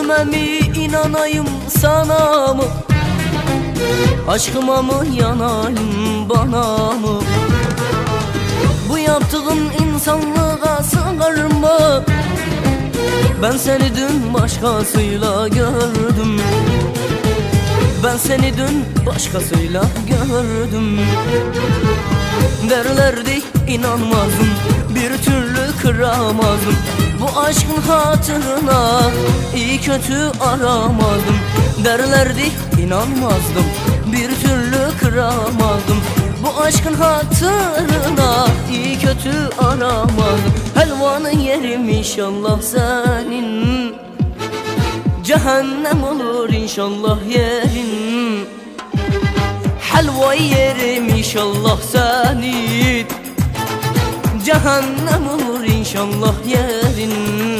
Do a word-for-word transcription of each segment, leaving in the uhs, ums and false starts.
Gözüme mi inanayım sana mı? Aşkıma mı yanayım bana mı? Bu yaptığın insanlığa sığar mı? Ben seni dün başkasıyla gördüm. Ben seni dün başkasıyla gördüm. Derlerdi inanmazdım, bir türlü kıramazdım. Bu aşkın hatırına iyi kötü aramazdım. Derlerdi inanmazdım, bir türlü kıramazdım. Bu aşkın hatırına iyi kötü aramazdım. Helvanı yerim inşallah senin, cehennem olur inşallah yerin. Helva yerim inşallah senin, cehennem olur inşallah yerin.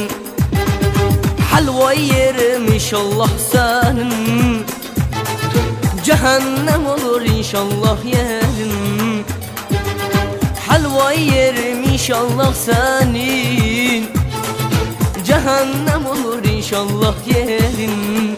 Helva yerim inşallah senin, cehennem olur inşallah yerin. Helva yerim inşallah senin, cehennem olur inşallah yerin.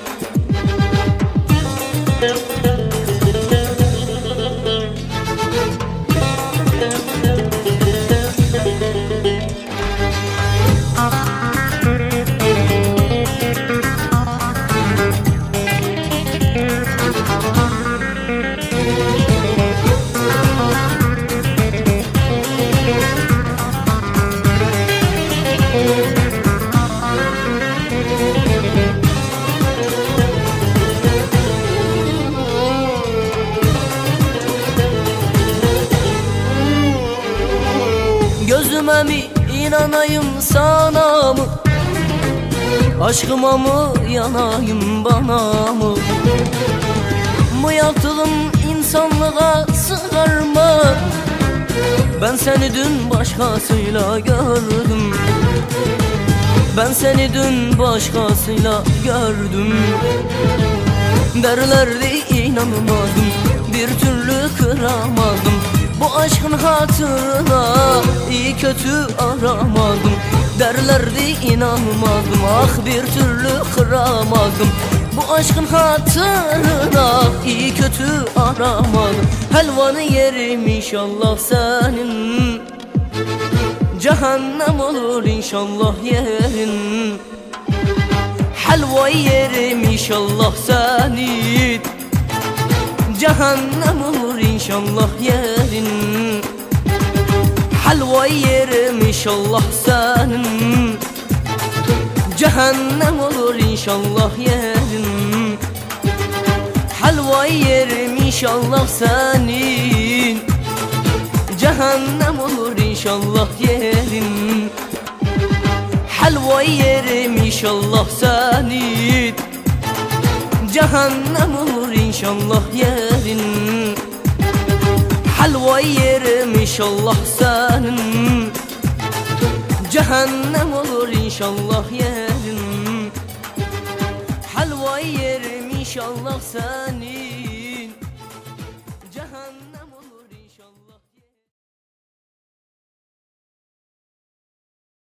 Gözüme mi inanayım sana mı? Aşkıma mı yanayım bana mı? Bu yaptığım insanlığa sığar mı? Ben seni dün başkasıyla gördüm. Ben seni dün başkasıyla gördüm. Derlerdi inanmadım, bir türlü kıramadım. Bu aşkın hatırına iyi kötü aramadım. Derlerdi inanmadım, ah bir türlü kıramadım. Bu aşkın hatırına iyi kötü aramadım. Helvanı yerim inşallah senin, cehennem olur inşallah yerin. Helva yerim inşallah senin, cehennem olur inşallah yerin. Helva yerim inşallah senin, cehennem olur inşallah yerin. Helva yerim inşallah senin, cehennem olur inşallah yerin. Helva yerim inşallah senin, cehennem olur inşallah yerin. Helva yerim inşallah senin, cehennem olur inşallah yerin. Helva yerim inşallah senin.